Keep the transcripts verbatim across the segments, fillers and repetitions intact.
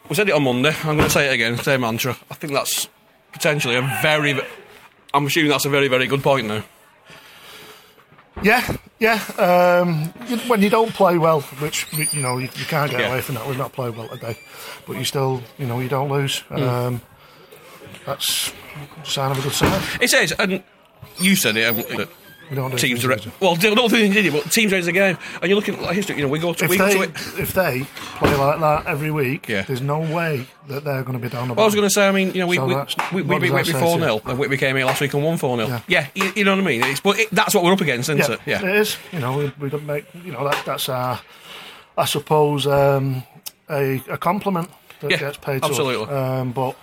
we said it on Monday. I'm going to say it again. Same mantra. I think that's potentially a very. I'm assuming that's a very, very good point now. Yeah, yeah. Um, when you don't play well, which you know you, you can't get yeah. away from that. We've not played well today, but you still, you know, you don't lose. Mm. Um, that's a sign of a good side. It is, and you said it. Um, we don't do teams are well, they don't think they but teams raise the game, and you're looking at like history. You know, we go to if we they, go to it. If they play like that every week, yeah. there's no way that they're going to be down the bottom. Well, I was going to say, I mean, you know, we so we, we, we beat Whitby four nil, and Whitby came here last week and won four nil. Yeah, yeah you, you know what I mean. It's, but it, that's what we're up against, isn't yeah, it? Yeah, it is. You know, we, we don't make. You know, that, that's our, I suppose, um, a, a compliment that yeah, gets paid to absolutely. us. Um, but.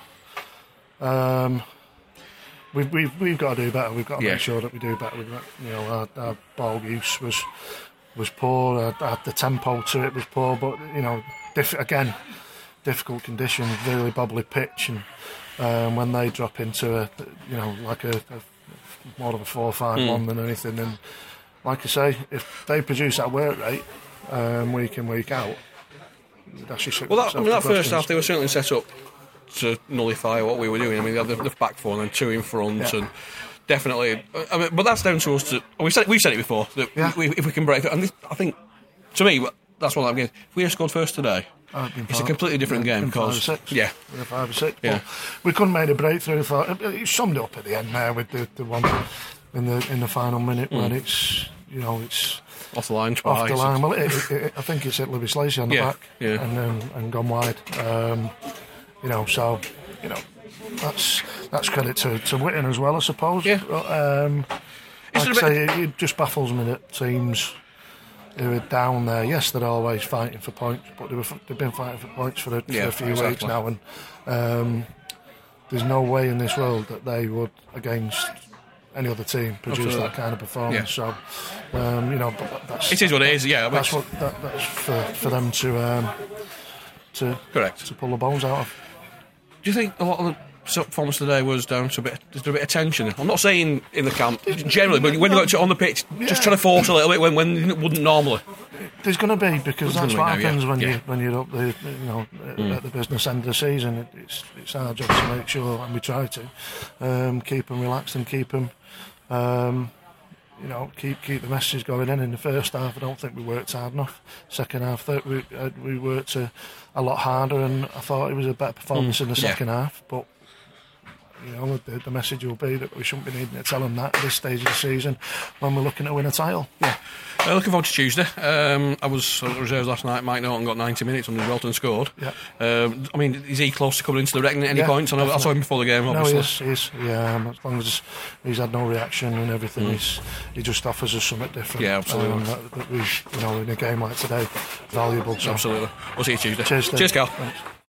Um, We've, we've we've got to do better. We've got to yeah. make sure that we do better with that. You know, our, our ball use was was poor. Our, our, the tempo to it was poor. But you know, diff- again, difficult conditions, really bubbly pitch, and um, when they drop into a, you know, like a, a more of a four five mm. one than anything, and like I say, if they produce that work rate um, week in week out, that's just well. That, I mean, that first half they were certainly set up to nullify what we were doing. I mean, they had the, the back four and then two in front, yeah. and definitely. I mean, but that's down to us to. We've said we've said it before that yeah. we, if we can break it, and this, I think to me that's one of them games. If we had scored first today, oh, it's five, a completely different yeah, game because five or six. yeah, yeah, five or six. Yeah, we couldn't make a breakthrough. For, it summed it up at the end there with the, the one in the in the final minute mm. when it's you know it's. Off the line twice. Off the line. Well, it, it, it, I think it's hit Lewis Lacey on the yeah, back yeah. and um, and gone wide. Um, you know, so you know that's that's credit to, to Whitton as well, I suppose. Yeah. Um, like I say, it, it just baffles me that teams who are down there, yes, they're always fighting for points, but they were, they've been fighting for points for a, yeah, for a few exactly. weeks now, and um, there's no way in this world that they would against any other team produce Absolutely. that kind of performance. Yeah. So, um, you know, but that's, it is what it is. Yeah, that's what that, that's for, for them to um, to correct to pull the bones out of. Do you think a lot of the performance today was down to a bit, just a bit of tension? I'm not saying in the camp generally, but when you go on the pitch, yeah. just trying to force a little bit when when it wouldn't normally. There's going to be because There's that's what be happens now, yeah. when yeah. you when you're up the you know mm. at the business end of the season. It, it's it's our job to make sure, and we try to um, keep them relaxed and keep them. Um, you know, keep keep the messages going in. In the first half, I don't think we worked hard enough. Second half, third, we uh, we worked a, a lot harder, and I thought it was a better performance mm, in the second yeah. half. But you know, the, the message will be that we shouldn't be needing to tell them that at this stage of the season when we're looking to win a title. Yeah. Uh, looking forward to Tuesday. Um, I was at the reserves last night. Mike Norton got ninety minutes under Welton scored. Yeah. Um, I mean, is he close to coming into the reckoning at any yeah, point? I, know, I saw him before the game, obviously. No, he is. He is. Yeah, um, as long as he's had no reaction and everything, mm. he's, he just offers us something different. Yeah, absolutely. Um, that, that we, you know, in a game like today, valuable. So. Absolutely. We'll see you Tuesday. Cheers, Steve. Cheers, Carl. Thanks.